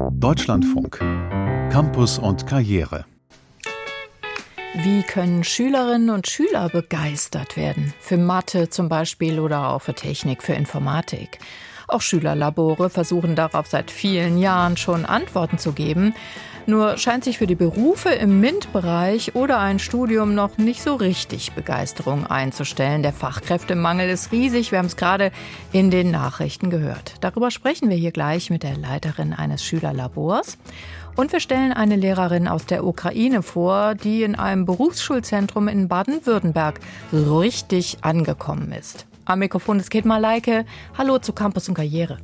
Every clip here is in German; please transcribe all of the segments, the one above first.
Deutschlandfunk. Campus und Karriere. Wie können Schülerinnen und Schüler begeistert werden? Für Mathe zum Beispiel oder auch für Technik, für Informatik. Auch Schülerlabore versuchen darauf seit vielen Jahren schon Antworten zu geben. Nur scheint sich für die Berufe im MINT-Bereich oder ein Studium noch nicht so richtig Begeisterung einzustellen. Der Fachkräftemangel ist riesig, wir haben es gerade in den Nachrichten gehört. Darüber sprechen wir hier gleich mit der Leiterin eines Schülerlabors. Und wir stellen eine Lehrerin aus der Ukraine vor, die in einem Berufsschulzentrum in Baden-Württemberg richtig angekommen ist. Am Mikrofon ist Kate Malayke. Hallo zu Campus und Karriere.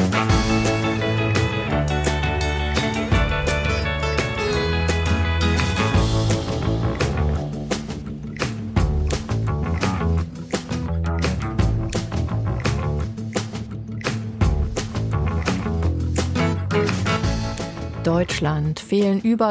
Deutschland fehlen über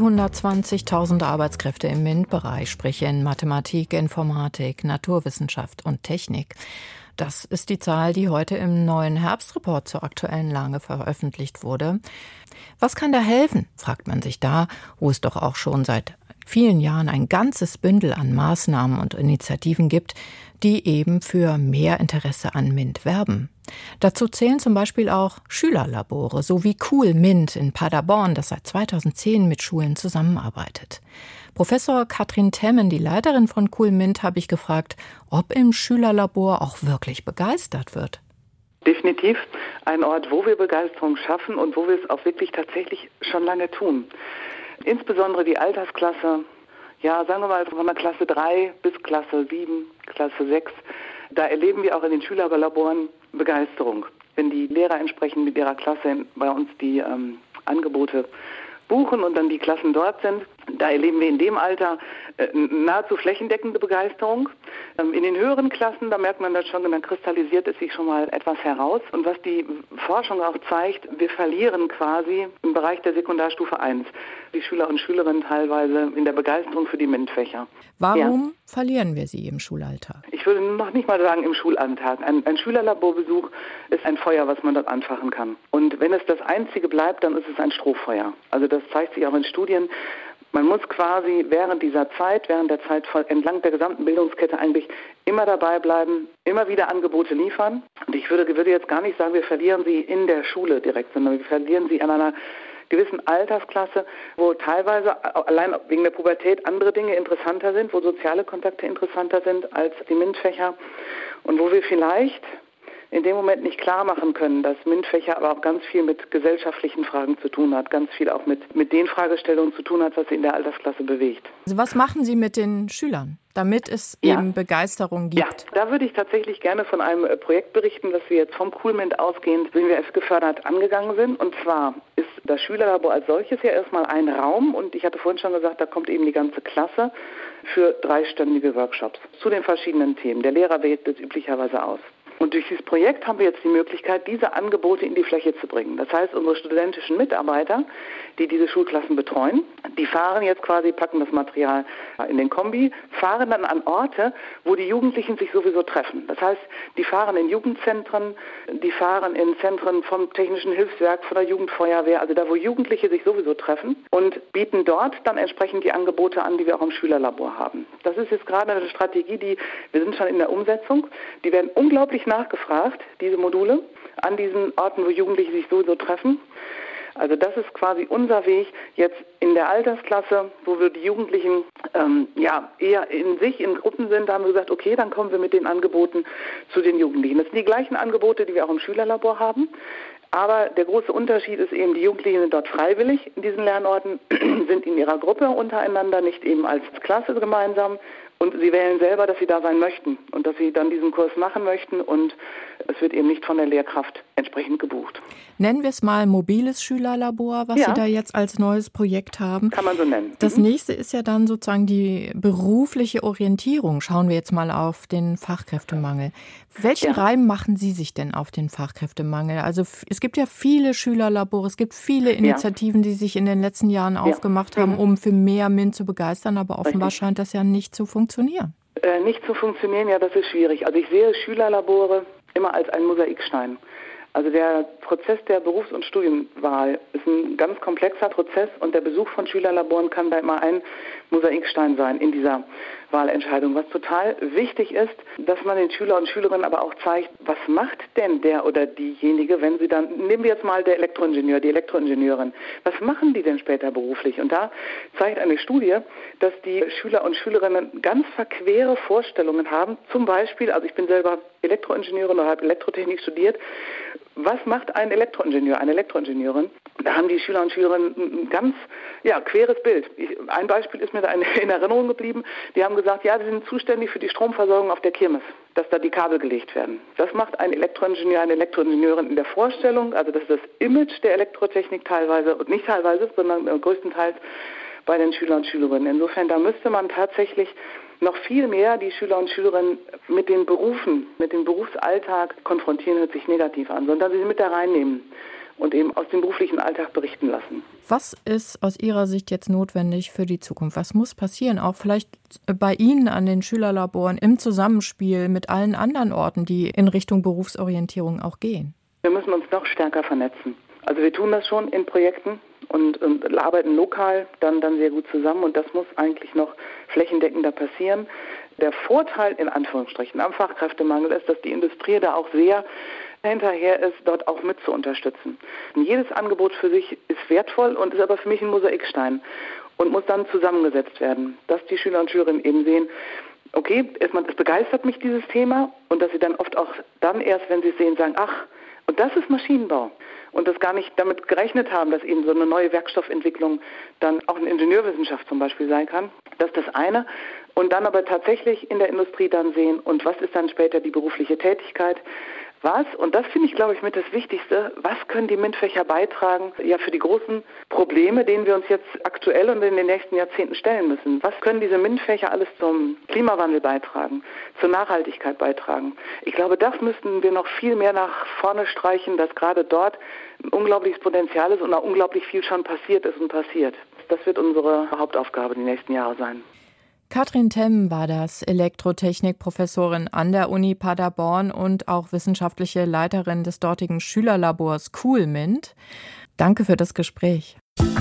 320.000 Arbeitskräfte im MINT-Bereich, sprich in Mathematik, Informatik, Naturwissenschaft und Technik. Das ist die Zahl, die heute im neuen Herbstreport zur aktuellen Lage veröffentlicht wurde. Was kann da helfen, fragt man sich da, wo es doch auch schon seit vielen Jahren ein ganzes Bündel an Maßnahmen und Initiativen gibt, die eben für mehr Interesse an MINT werben. Dazu zählen zum Beispiel auch Schülerlabore, so wie Cool MINT in Paderborn, das seit 2010 mit Schulen zusammenarbeitet. Professor Katrin Temmen, die Leiterin von Cool MINT, habe ich gefragt, ob im Schülerlabor auch wirklich begeistert wird. Definitiv ein Ort, wo wir Begeisterung schaffen und wo wir es auch wirklich tatsächlich schon lange tun. Insbesondere die Altersklasse, ja, sagen wir mal von der Klasse 3 bis Klasse 7, Klasse 6, da erleben wir auch in den Schülerlaboren Begeisterung. Wenn die Lehrer entsprechend mit ihrer Klasse bei uns die Angebote buchen und dann die Klassen dort sind, da erleben wir in dem Alter nahezu flächendeckende Begeisterung. In den höheren Klassen, da merkt man das schon, dann kristallisiert es sich schon mal etwas heraus. Und was die Forschung auch zeigt, wir verlieren quasi im Bereich der Sekundarstufe 1 die Schüler und Schülerinnen teilweise in der Begeisterung für die MINT-Fächer. Warum verlieren wir sie im Schulalltag? Ich würde noch nicht mal sagen im Schulalltag. Ein Schülerlaborbesuch ist ein Feuer, was man dort anfachen kann. Und wenn es das einzige bleibt, dann ist es ein Strohfeuer. Also das zeigt sich auch in Studien. Man muss quasi während der Zeit entlang der gesamten Bildungskette eigentlich immer dabei bleiben, immer wieder Angebote liefern. Und ich würde jetzt gar nicht sagen, wir verlieren sie in der Schule direkt, sondern wir verlieren sie an einer gewissen Altersklasse, wo teilweise allein wegen der Pubertät andere Dinge interessanter sind, wo soziale Kontakte interessanter sind als die MINT-Fächer und wo wir vielleicht in dem Moment nicht klar machen können, dass MINT-Fächer aber auch ganz viel mit gesellschaftlichen Fragen zu tun hat, ganz viel auch mit den Fragestellungen zu tun hat, was sie in der Altersklasse bewegt. Also was machen Sie mit den Schülern, damit es eben Begeisterung gibt? Ja, da würde ich tatsächlich gerne von einem Projekt berichten, das wir jetzt vom Cool MINT ausgehend, wie wir es gefördert angegangen sind. Und zwar ist das Schülerlabor als solches ja erstmal ein Raum und ich hatte vorhin schon gesagt, da kommt eben die ganze Klasse für 3-stündige Workshops zu den verschiedenen Themen. Der Lehrer wählt das üblicherweise aus. Und durch dieses Projekt haben wir jetzt die Möglichkeit, diese Angebote in die Fläche zu bringen. Das heißt, unsere studentischen Mitarbeiter, die diese Schulklassen betreuen, die fahren jetzt quasi, packen das Material in den Kombi, fahren dann an Orte, wo die Jugendlichen sich sowieso treffen. Das heißt, die fahren in Jugendzentren, die fahren in Zentren vom Technischen Hilfswerk, von der Jugendfeuerwehr, also da, wo Jugendliche sich sowieso treffen und bieten dort dann entsprechend die Angebote an, die wir auch im Schülerlabor haben. Das ist jetzt gerade eine Strategie, wir sind schon in der Umsetzung, die werden unglaublich nachgefragt, diese Module, an diesen Orten, wo Jugendliche sich sowieso treffen. Also das ist quasi unser Weg jetzt in der Altersklasse, wo wir die Jugendlichen eher in Gruppen sind. Da haben wir gesagt, okay, dann kommen wir mit den Angeboten zu den Jugendlichen. Das sind die gleichen Angebote, die wir auch im Schülerlabor haben. Aber der große Unterschied ist eben, die Jugendlichen sind dort freiwillig in diesen Lernorten, sind in ihrer Gruppe untereinander, nicht eben als Klasse gemeinsam. Und sie wählen selber, dass sie da sein möchten und dass sie dann diesen Kurs machen möchten und es wird eben nicht von der Lehrkraft entsprechend gebucht. Nennen wir es mal mobiles Schülerlabor, was Sie da jetzt als neues Projekt haben. Kann man so nennen. Das nächste ist ja dann sozusagen die berufliche Orientierung. Schauen wir jetzt mal auf den Fachkräftemangel. Welchen Reim machen Sie sich denn auf den Fachkräftemangel? Also es gibt ja viele Schülerlabore, es gibt viele Initiativen, die sich in den letzten Jahren aufgemacht haben, um für mehr MINT zu begeistern, aber offenbar scheint das ja nicht zu funktionieren. Nicht zu funktionieren, ja, das ist schwierig. Also ich sehe Schülerlabore immer als einen Mosaikstein. Also der Prozess der Berufs- und Studienwahl ist ist ein ganz komplexer Prozess und der Besuch von Schülerlaboren kann da immer ein Mosaikstein sein in dieser Wahlentscheidung. Was total wichtig ist, dass man den Schüler und Schülerinnen aber auch zeigt, was macht denn der oder diejenige, wenn sie dann, nehmen wir jetzt mal der Elektroingenieur, die Elektroingenieurin, was machen die denn später beruflich? Und da zeigt eine Studie, dass die Schüler und Schülerinnen ganz verquere Vorstellungen haben. Zum Beispiel, also ich bin selber Elektroingenieurin oder habe Elektrotechnik studiert. Was macht ein Elektroingenieur, eine Elektroingenieurin? Da haben die Schüler und Schülerinnen ein ganz queres Bild. Ein Beispiel ist mir da in Erinnerung geblieben. Die haben gesagt, ja, sie sind zuständig für die Stromversorgung auf der Kirmes, dass da die Kabel gelegt werden. Das macht ein Elektroingenieur, eine Elektroingenieurin in der Vorstellung. Also das ist das Image der Elektrotechnik teilweise, und nicht teilweise, sondern größtenteils bei den Schülern und Schülerinnen. Insofern, da müsste man tatsächlich noch viel mehr die Schüler und Schülerinnen mit den Berufen, mit dem Berufsalltag konfrontieren, hört sich negativ an, sondern sie mit da reinnehmen und eben aus dem beruflichen Alltag berichten lassen. Was ist aus Ihrer Sicht jetzt notwendig für die Zukunft? Was muss passieren? Auch vielleicht bei Ihnen an den Schülerlaboren im Zusammenspiel mit allen anderen Orten, die in Richtung Berufsorientierung auch gehen? Wir müssen uns noch stärker vernetzen. Also wir tun das schon in Projekten und arbeiten lokal dann sehr gut zusammen und das muss eigentlich noch flächendeckender passieren. Der Vorteil in Anführungsstrichen am Fachkräftemangel ist, dass die Industrie da auch sehr hinterher ist, dort auch mit zu unterstützen. Jedes Angebot für sich ist wertvoll und ist aber für mich ein Mosaikstein und muss dann zusammengesetzt werden, dass die Schüler und Schülerinnen eben sehen, okay, es begeistert mich dieses Thema und dass sie dann oft auch dann erst, wenn sie es sehen, sagen, ach, und das ist Maschinenbau. Und das gar nicht damit gerechnet haben, dass eben so eine neue Werkstoffentwicklung dann auch eine Ingenieurwissenschaft zum Beispiel sein kann. Das ist das eine. Und dann aber tatsächlich in der Industrie dann sehen, und was ist dann später die berufliche Tätigkeit? Was, und das finde ich, glaube ich, mit das Wichtigste, was können die MINT-Fächer beitragen, ja, für die großen Probleme, denen wir uns jetzt aktuell und in den nächsten Jahrzehnten stellen müssen? Was können diese MINT-Fächer alles zum Klimawandel beitragen, zur Nachhaltigkeit beitragen? Ich glaube, das müssten wir noch viel mehr nach vorne streichen, dass gerade dort ein unglaubliches Potenzial ist und auch unglaublich viel schon passiert ist und passiert. Das wird unsere Hauptaufgabe die nächsten Jahre sein. Katrin Temm war das, Elektrotechnik-Professorin an der Uni Paderborn und auch wissenschaftliche Leiterin des dortigen Schülerlabors Coolmint. Danke für das Gespräch.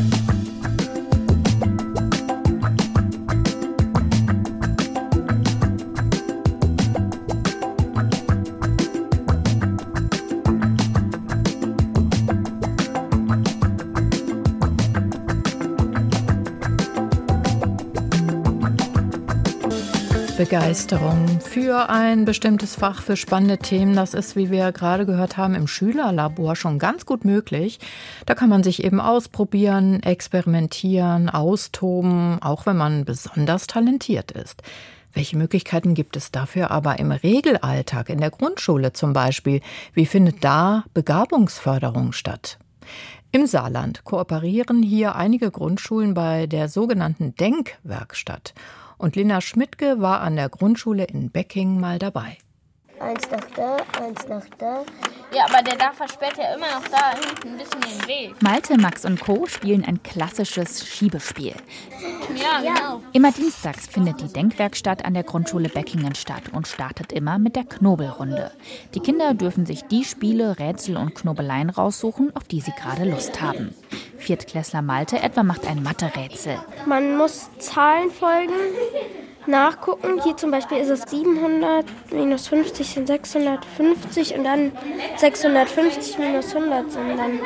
Begeisterung für ein bestimmtes Fach, für spannende Themen, das ist, wie wir gerade gehört haben, im Schülerlabor schon ganz gut möglich. Da kann man sich eben ausprobieren, experimentieren, austoben, auch wenn man besonders talentiert ist. Welche Möglichkeiten gibt es dafür aber im Regelalltag, in der Grundschule zum Beispiel? Wie findet da Begabungsförderung statt? Im Saarland kooperieren hier einige Grundschulen bei der sogenannten Denkwerkstatt. Und Lena Schmidtke war an der Grundschule in Becking mal dabei. Eins nach da, eins nach da. Ja, aber der da versperrt ja immer noch da hinten ein bisschen den Weg. Malte, Max und Co. spielen ein klassisches Schiebespiel. Ja, genau. Immer dienstags findet die Denkwerkstatt an der Grundschule Beckingen statt und startet immer mit der Knobelrunde. Die Kinder dürfen sich die Spiele, Rätsel und Knobeleien raussuchen, auf die sie gerade Lust haben. Viertklässler Malte etwa macht ein Mathe-Rätsel. Man muss Zahlen folgen, nachgucken. Hier zum Beispiel ist es 700 minus 50 sind 650 und dann 650 minus 100 sind dann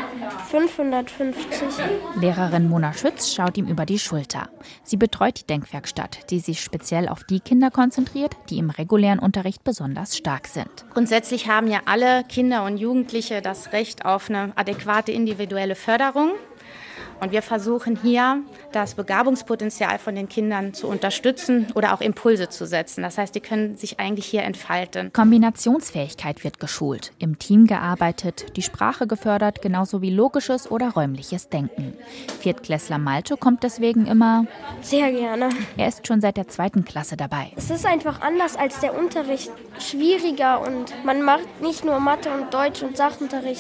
550. Lehrerin Mona Schütz schaut ihm über die Schulter. Sie betreut die Denkwerkstatt, die sich speziell auf die Kinder konzentriert, die im regulären Unterricht besonders stark sind. Grundsätzlich haben ja alle Kinder und Jugendliche das Recht auf eine adäquate individuelle Förderung. Und wir versuchen hier, das Begabungspotenzial von den Kindern zu unterstützen oder auch Impulse zu setzen. Das heißt, die können sich eigentlich hier entfalten. Kombinationsfähigkeit wird geschult, im Team gearbeitet, die Sprache gefördert, genauso wie logisches oder räumliches Denken. Viertklässler Malte kommt deswegen immer Sehr gerne. Er ist schon seit der 2. Klasse dabei. Es ist einfach anders als der Unterricht, schwieriger und man macht nicht nur Mathe und Deutsch und Sachunterricht,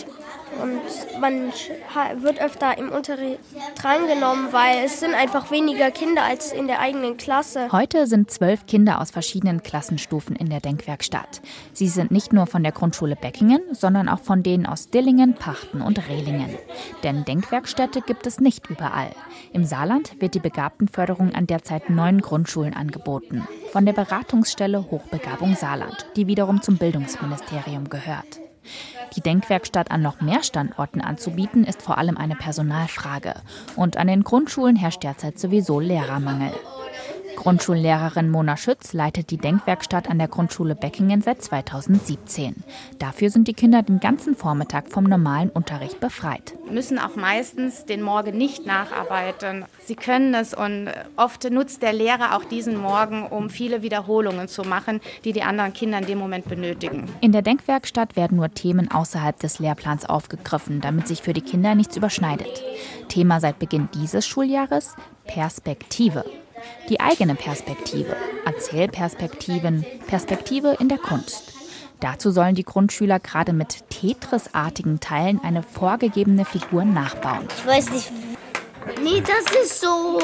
und man wird öfter im Unterricht drangenommen, weil es sind einfach weniger Kinder als in der eigenen Klasse. Heute sind 12 Kinder aus verschiedenen Klassenstufen in der Denkwerkstatt. Sie sind nicht nur von der Grundschule Beckingen, sondern auch von denen aus Dillingen, Pachten und Rehlingen. Denn Denkwerkstätte gibt es nicht überall. Im Saarland wird die Begabtenförderung an derzeit 9 Grundschulen angeboten. Von der Beratungsstelle Hochbegabung Saarland, die wiederum zum Bildungsministerium gehört. Die Denkwerkstatt an noch mehr Standorten anzubieten, ist vor allem eine Personalfrage. Und an den Grundschulen herrscht derzeit sowieso Lehrermangel. Grundschullehrerin Mona Schütz leitet die Denkwerkstatt an der Grundschule Beckingen seit 2017. Dafür sind die Kinder den ganzen Vormittag vom normalen Unterricht befreit. Müssen auch meistens den Morgen nicht nacharbeiten. Sie können es und oft nutzt der Lehrer auch diesen Morgen, um viele Wiederholungen zu machen, die die anderen Kinder in dem Moment benötigen. In der Denkwerkstatt werden nur Themen außerhalb des Lehrplans aufgegriffen, damit sich für die Kinder nichts überschneidet. Thema seit Beginn dieses Schuljahres: Perspektive. Die eigene Perspektive, Erzählperspektiven, Perspektive in der Kunst. Dazu sollen die Grundschüler gerade mit Tetris-artigen Teilen eine vorgegebene Figur nachbauen. Ich weiß nicht. Nee, das ist so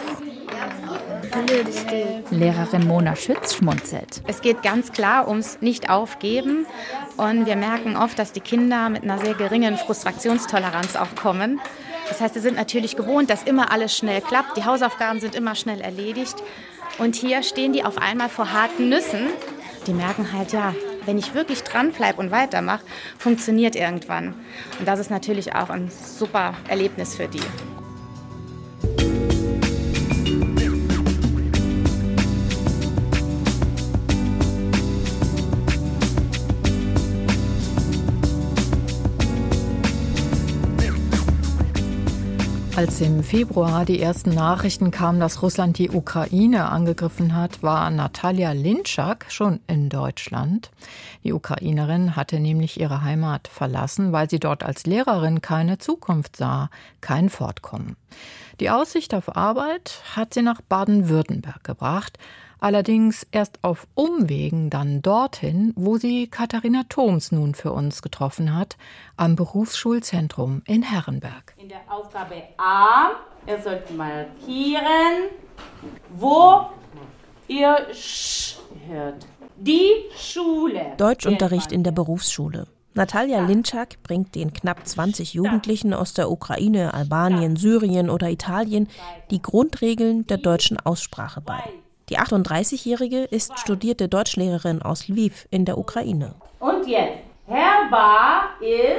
blödes Ding. Lehrerin Mona Schütz schmunzelt. Es geht ganz klar ums Nicht-Aufgeben. Und wir merken oft, dass die Kinder mit einer sehr geringen Frustrationstoleranz auch kommen. Das heißt, sie sind natürlich gewohnt, dass immer alles schnell klappt. Die Hausaufgaben sind immer schnell erledigt. Und hier stehen die auf einmal vor harten Nüssen. Die merken halt, ja, wenn ich wirklich dranbleibe und weitermache, funktioniert irgendwann. Und das ist natürlich auch ein super Erlebnis für die. Als im Februar die ersten Nachrichten kamen, dass Russland die Ukraine angegriffen hat, war Natalja Linczak schon in Deutschland. Die Ukrainerin hatte nämlich ihre Heimat verlassen, weil sie dort als Lehrerin keine Zukunft sah, kein Fortkommen. Die Aussicht auf Arbeit hat sie nach Baden-Württemberg gebracht, allerdings erst auf Umwegen dann dorthin, wo sie Katharina Thoms nun für uns getroffen hat, am Berufsschulzentrum in Herrenberg. In der Aufgabe A, ihr sollt markieren, wo ihr Sch hört. Die Schule. Deutschunterricht in der Berufsschule. Natalja Linczak bringt den knapp 20 Jugendlichen aus der Ukraine, Albanien, Syrien oder Italien die Grundregeln der deutschen Aussprache bei. Die 38-Jährige ist studierte Deutschlehrerin aus Lviv in der Ukraine. Und jetzt, Herr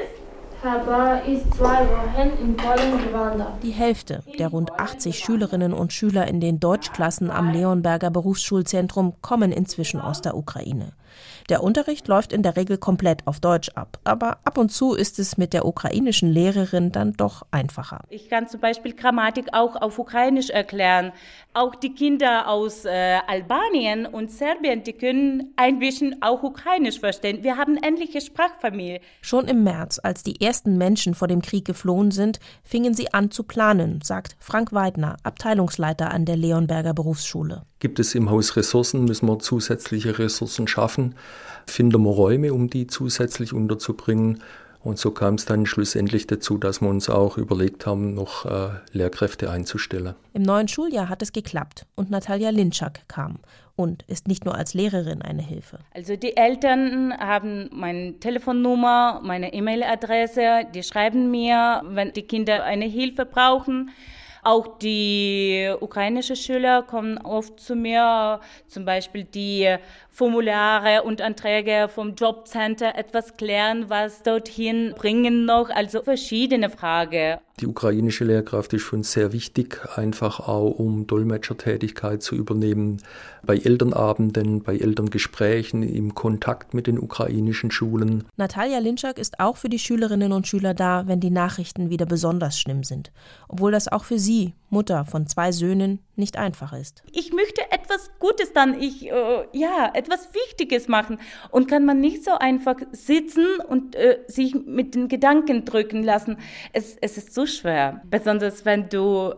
ist 2 Wochen in Polen gewandert. Die Hälfte der rund 80 Schülerinnen und Schüler in den Deutschklassen am Leonberger Berufsschulzentrum kommen inzwischen aus der Ukraine. Der Unterricht läuft in der Regel komplett auf Deutsch ab, aber ab und zu ist es mit der ukrainischen Lehrerin dann doch einfacher. Ich kann zum Beispiel Grammatik auch auf Ukrainisch erklären. Auch die Kinder aus Albanien und Serbien, die können ein bisschen auch Ukrainisch verstehen. Wir haben ähnliche Sprachfamilie. Schon im März, als die ersten Menschen vor dem Krieg geflohen sind, fingen sie an zu planen, sagt Frank Weidner, Abteilungsleiter an der Leonberger Berufsschule. Gibt es im Haus Ressourcen, müssen wir zusätzliche Ressourcen schaffen. Finden wir Räume, um die zusätzlich unterzubringen. Und so kam es dann schlussendlich dazu, dass wir uns auch überlegt haben, noch Lehrkräfte einzustellen. Im neuen Schuljahr hat es geklappt und Natalja Linczak kam und ist nicht nur als Lehrerin eine Hilfe. Also die Eltern haben meine Telefonnummer, meine E-Mail-Adresse, die schreiben mir, wenn die Kinder eine Hilfe brauchen. Auch die ukrainischen Schüler kommen oft zu mir, zum Beispiel die Formulare und Anträge vom Jobcenter etwas klären, was dorthin bringen noch, also verschiedene Fragen. Die ukrainische Lehrkraft ist für uns sehr wichtig, einfach auch um Dolmetschertätigkeit zu übernehmen, bei Elternabenden, bei Elterngesprächen, im Kontakt mit den ukrainischen Schulen. Natalja Linczak ist auch für die Schülerinnen und Schüler da, wenn die Nachrichten wieder besonders schlimm sind, obwohl das auch für sie, Mutter von 2 Söhnen, nicht einfach ist. Ich möchte etwas Gutes dann, etwas Wichtiges machen und kann man nicht so einfach sitzen und sich mit den Gedanken drücken lassen. Es ist so schwer, besonders wenn du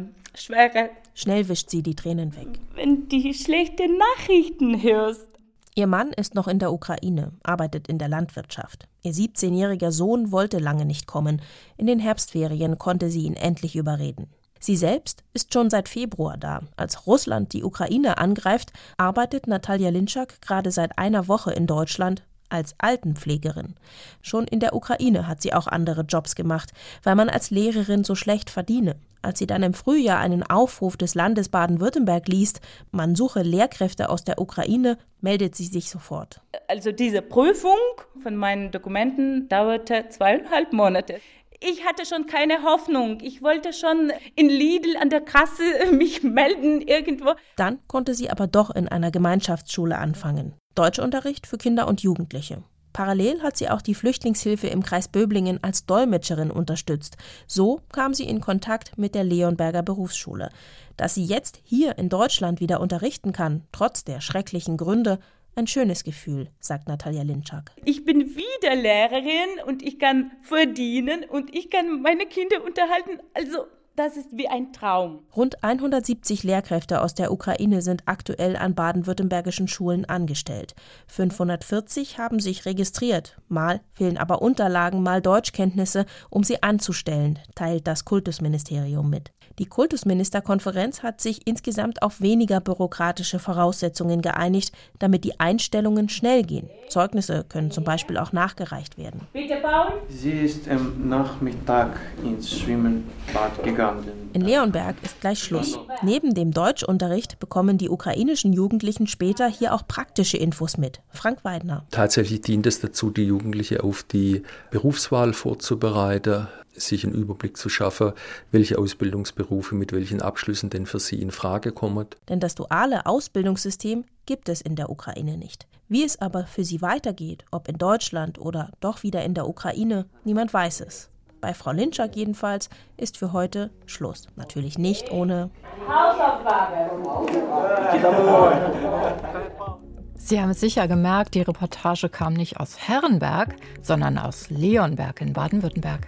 Schnell wischt sie die Tränen weg. Wenn du die schlechten Nachrichten hörst. Ihr Mann ist noch in der Ukraine, arbeitet in der Landwirtschaft. Ihr 17-jähriger Sohn wollte lange nicht kommen. In den Herbstferien konnte sie ihn endlich überreden. Sie selbst ist schon seit Februar da. Als Russland die Ukraine angreift, arbeitet Natalja Linczak gerade seit einer Woche in Deutschland als Altenpflegerin. Schon in der Ukraine hat sie auch andere Jobs gemacht, weil man als Lehrerin so schlecht verdiene. Als sie dann im Frühjahr einen Aufruf des Landes Baden-Württemberg liest, man suche Lehrkräfte aus der Ukraine, meldet sie sich sofort. Also diese Prüfung von meinen Dokumenten dauerte 2,5 Monate. Ich hatte schon keine Hoffnung. Ich wollte schon in Lidl an der Kasse mich melden irgendwo. Dann konnte sie aber doch in einer Gemeinschaftsschule anfangen. Deutschunterricht für Kinder und Jugendliche. Parallel hat sie auch die Flüchtlingshilfe im Kreis Böblingen als Dolmetscherin unterstützt. So kam sie in Kontakt mit der Leonberger Berufsschule. Dass sie jetzt hier in Deutschland wieder unterrichten kann, trotz der schrecklichen Gründe, ein schönes Gefühl, sagt Natalja Linczak. Ich bin wieder Lehrerin und ich kann verdienen und ich kann meine Kinder unterhalten. Also das ist wie ein Traum. Rund 170 Lehrkräfte aus der Ukraine sind aktuell an baden-württembergischen Schulen angestellt. 540 haben sich registriert. Mal fehlen aber Unterlagen, mal Deutschkenntnisse, um sie anzustellen, teilt das Kultusministerium mit. Die Kultusministerkonferenz hat sich insgesamt auf weniger bürokratische Voraussetzungen geeinigt, damit die Einstellungen schnell gehen. Zeugnisse können zum Beispiel auch nachgereicht werden. Bitte, Paul. Sie ist am Nachmittag ins Schwimmbad gegangen. In Leonberg ist gleich Schluss. Neben dem Deutschunterricht bekommen die ukrainischen Jugendlichen später hier auch praktische Infos mit. Frank Weidner. Tatsächlich dient es dazu, die Jugendlichen auf die Berufswahl vorzubereiten, sich einen Überblick zu schaffen, welche Ausbildungsberufe mit welchen Abschlüssen denn für sie in Frage kommen. Denn das duale Ausbildungssystem gibt es in der Ukraine nicht. Wie es aber für sie weitergeht, ob in Deutschland oder doch wieder in der Ukraine, niemand weiß es. Bei Frau Linczak jedenfalls ist für heute Schluss. Natürlich nicht ohne Hausaufgabe. Sie haben es sicher gemerkt, die Reportage kam nicht aus Herrenberg, sondern aus Leonberg in Baden-Württemberg.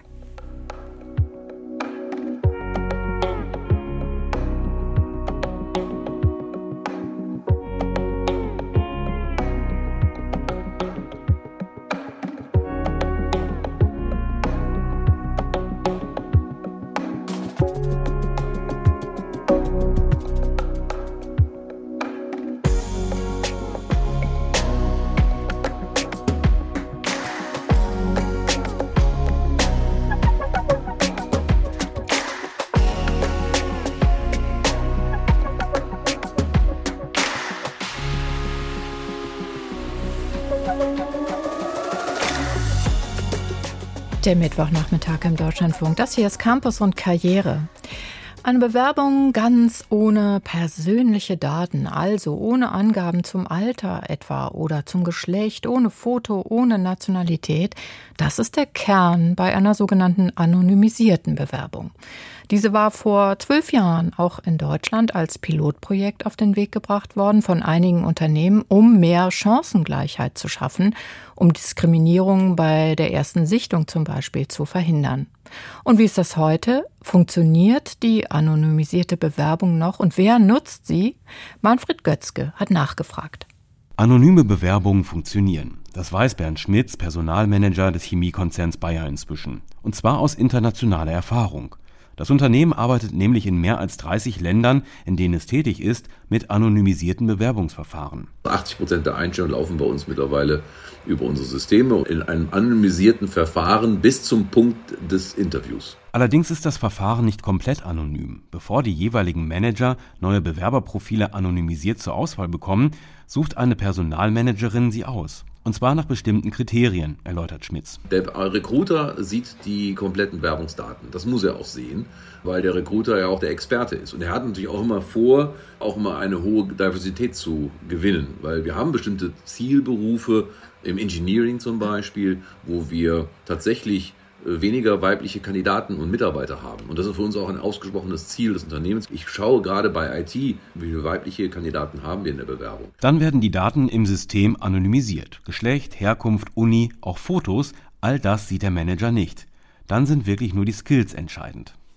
Der Mittwochnachmittag im Deutschlandfunk. Das hier ist Campus und Karriere. Eine Bewerbung ganz ohne persönliche Daten, also ohne Angaben zum Alter etwa oder zum Geschlecht, ohne Foto, ohne Nationalität. Das ist der Kern bei einer sogenannten anonymisierten Bewerbung. Diese war vor 12 Jahren auch in Deutschland als Pilotprojekt auf den Weg gebracht worden von einigen Unternehmen, um mehr Chancengleichheit zu schaffen, um Diskriminierung bei der ersten Sichtung zum Beispiel zu verhindern. Und wie ist das heute? Funktioniert die anonymisierte Bewerbung noch und wer nutzt sie? Manfred Götzke hat nachgefragt. Anonyme Bewerbungen funktionieren. Das weiß Bernd Schmitz, Personalmanager des Chemiekonzerns Bayer inzwischen. Und zwar aus internationaler Erfahrung. Das Unternehmen arbeitet nämlich in mehr als 30 Ländern, in denen es tätig ist, mit anonymisierten Bewerbungsverfahren. 80% der Einstellungen laufen bei uns mittlerweile über unsere Systeme in einem anonymisierten Verfahren bis zum Punkt des Interviews. Allerdings ist das Verfahren nicht komplett anonym. Bevor die jeweiligen Manager neue Bewerberprofile anonymisiert zur Auswahl bekommen, sucht eine Personalmanagerin sie aus. Und zwar nach bestimmten Kriterien, erläutert Schmitz. Der Recruiter sieht die kompletten Werbungsdaten. Das muss er auch sehen, weil der Recruiter ja auch der Experte ist. Und er hat natürlich auch immer vor, auch immer eine hohe Diversität zu gewinnen. Weil wir haben bestimmte Zielberufe, im Engineering zum Beispiel, wo wir tatsächlich weniger weibliche Kandidaten und Mitarbeiter haben. Und das ist für uns auch ein ausgesprochenes Ziel des Unternehmens. Ich schaue gerade bei IT, wie viele weibliche Kandidaten haben wir in der Bewerbung. Dann werden die Daten im System anonymisiert. Geschlecht, Herkunft, Uni, auch Fotos, all das sieht der Manager nicht. Dann sind wirklich nur die Skills entscheidend.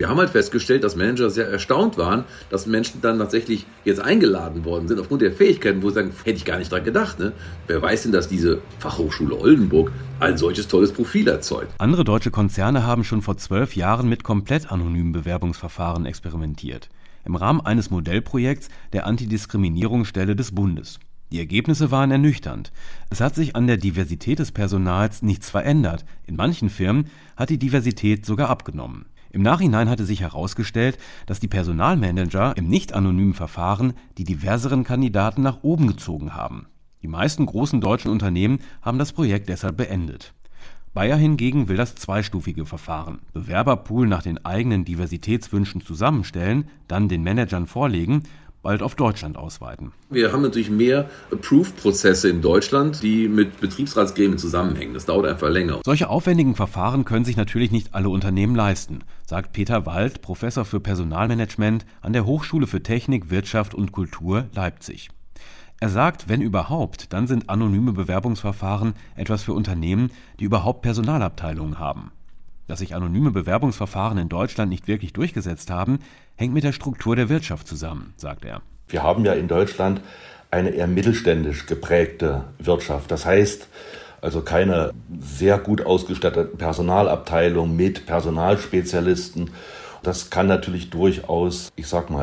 Wir haben halt festgestellt, dass Manager sehr erstaunt waren, dass Menschen dann tatsächlich jetzt eingeladen worden sind, aufgrund der Fähigkeiten, wo sie sagen, hätte ich gar nicht dran gedacht. Ne? Wer weiß denn, dass diese Fachhochschule Oldenburg ein solches tolles Profil erzeugt? Andere deutsche Konzerne haben schon vor 12 Jahren mit komplett anonymen Bewerbungsverfahren experimentiert. Im Rahmen eines Modellprojekts der Antidiskriminierungsstelle des Bundes. Die Ergebnisse waren ernüchternd. Es hat sich an der Diversität des Personals nichts verändert. In manchen Firmen hat die Diversität sogar abgenommen. Im Nachhinein hatte sich herausgestellt, dass die Personalmanager im nicht-anonymen Verfahren die diverseren Kandidaten nach oben gezogen haben. Die meisten großen deutschen Unternehmen haben das Projekt deshalb beendet. Bayer hingegen will das zweistufige Verfahren. Bewerberpool nach den eigenen Diversitätswünschen zusammenstellen, dann den Managern vorlegen, bald auf Deutschland ausweiten. Wir haben natürlich mehr Approved-Prozesse in Deutschland, die mit Betriebsratsgremien zusammenhängen. Das dauert einfach länger. Solche aufwendigen Verfahren können sich natürlich nicht alle Unternehmen leisten, sagt Peter Wald, Professor für Personalmanagement an der Hochschule für Technik, Wirtschaft und Kultur Leipzig. Er sagt, wenn überhaupt, dann sind anonyme Bewerbungsverfahren etwas für Unternehmen, die überhaupt Personalabteilungen haben. Dass sich anonyme Bewerbungsverfahren in Deutschland nicht wirklich durchgesetzt haben, hängt mit der Struktur der Wirtschaft zusammen, sagt er. Wir haben ja in Deutschland eine eher mittelständisch geprägte Wirtschaft. Das heißt also keine sehr gut ausgestatteten Personalabteilung mit Personalspezialisten. Das kann natürlich durchaus,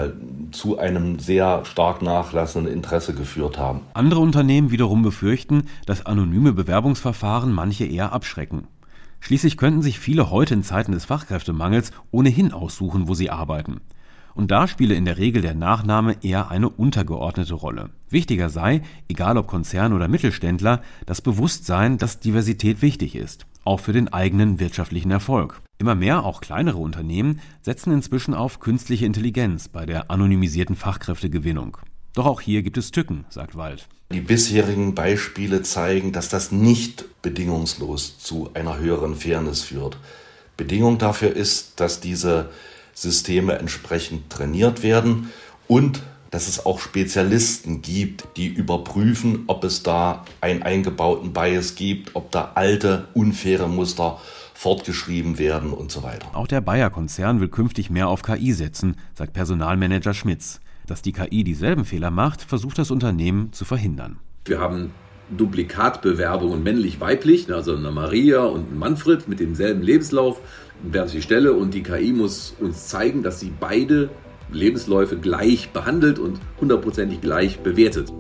zu einem sehr stark nachlassenden Interesse geführt haben. Andere Unternehmen wiederum befürchten, dass anonyme Bewerbungsverfahren manche eher abschrecken. Schließlich könnten sich viele heute in Zeiten des Fachkräftemangels ohnehin aussuchen, wo sie arbeiten. Und da spiele in der Regel der Nachname eher eine untergeordnete Rolle. Wichtiger sei, egal ob Konzern oder Mittelständler, das Bewusstsein, dass Diversität wichtig ist, auch für den eigenen wirtschaftlichen Erfolg. Immer mehr, auch kleinere Unternehmen, setzen inzwischen auf künstliche Intelligenz bei der anonymisierten Fachkräftegewinnung. Doch auch hier gibt es Tücken, sagt Wald. Die bisherigen Beispiele zeigen, dass das nicht bedingungslos zu einer höheren Fairness führt. Bedingung dafür ist, dass diese Systeme entsprechend trainiert werden und dass es auch Spezialisten gibt, die überprüfen, ob es da einen eingebauten Bias gibt, ob da alte, unfaire Muster fortgeschrieben werden und so weiter. Auch der Bayer-Konzern will künftig mehr auf KI setzen, sagt Personalmanager Schmitz. Dass die KI dieselben Fehler macht, versucht das Unternehmen zu verhindern. Wir haben Duplikatbewerbungen männlich-weiblich, also eine Maria und ein Manfred mit demselben Lebenslauf, bewerben sich die Stelle und die KI muss uns zeigen, dass sie beide Lebensläufe gleich behandelt und 100% gleich bewertet.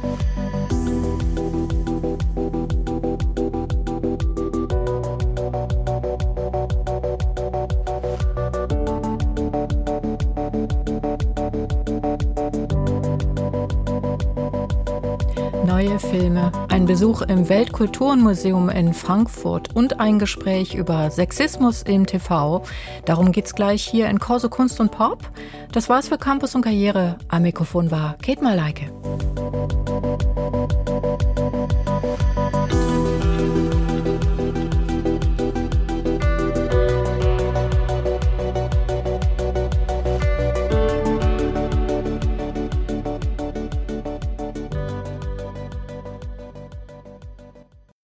Neue Filme, ein Besuch im Weltkulturmuseum in Frankfurt und ein Gespräch über Sexismus im TV. Darum geht's gleich hier in Corso Kunst und Pop. Das war's für Campus und Karriere. Am Mikrofon war Kate Malaike.